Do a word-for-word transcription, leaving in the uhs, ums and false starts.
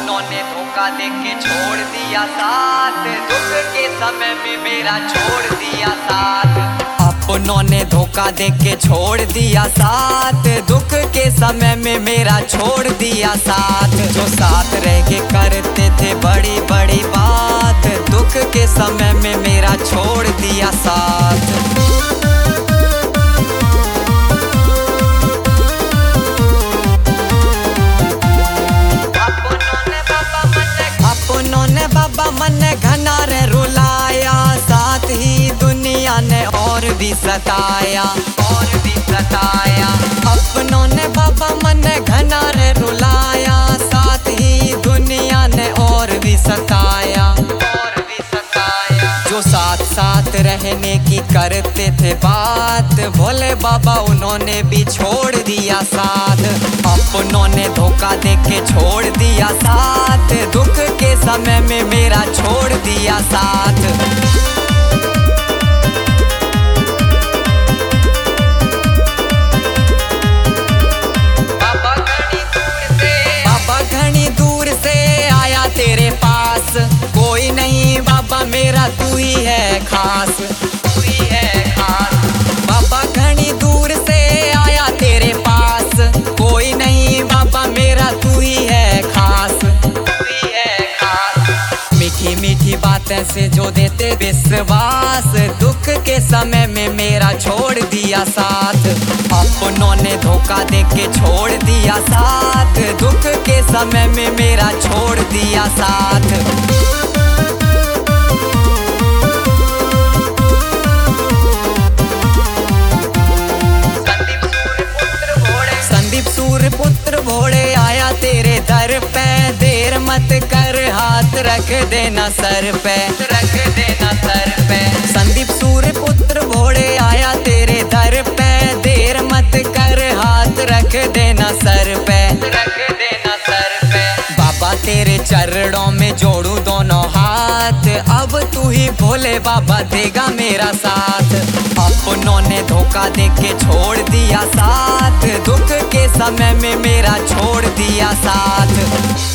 अपनों ने धोखा दे के छोड़ दिया साथ, दुख के समय में मेरा छोड़ दिया साथ। अपनों ने धोखा दे के छोड़ दिया साथ, दुख के समय में मेरा छोड़ दिया साथ। जो साथ रह के करते थे बड़ी बड़ी बात, दुख के समय में मेरा छोड़ दिया साथ। बाबा मन घना रे रुलाया, साथ ही दुनिया ने और भी सताया, और भी सताया। अपनों ने बाबा मन घना रे रुलाया, साथ ही दुनिया ने और भी सताया, और भी सताया। जो साथ साथ रहने की करते थे बात, भोले बाबा उन्होंने भी छोड़ दिया साथ। अपनों ने धोखा दे के छोड़ दिया साथ, दुख के समय में मेरा छोड़ दिया साथ। बाबा घनी दूर से, बाबा घनी दूर से आया तेरे पास, कोई नहीं बाबा मेरा तू ही है खास, तू ही है खास। बाबा घनी दूर से आया तेरे पास, कोई नहीं बाबा मेरा तू ही है खास, तू ही है खास। मीठी मीठी बातें से जो देते विश्वास, दुख के समय में मेरा छोड़ दिया साथ। अपनों ने धोखा दे के छोड़ दिया साथ, दुख के समय में मेरा छोड़ दिया साथ। पुत्र भोले आया तेरे दर पे, देर मत कर हाथ रख देना सर पे, रख देना सर पे। संदीप सूर्य पुत्र भोले आया तेरे दर पे, देर मत कर हाथ रख देना सर पे, रख देना सर पे। बाबा तेरे चरणों में जोड़ू दोनों हाथ, अब तू ही भोले बाबा देगा मेरा साथ। अपनों ने धोखा दे के छोड़ दिया साथ, दुख के समय में मेरा छोड़ दिया साथ।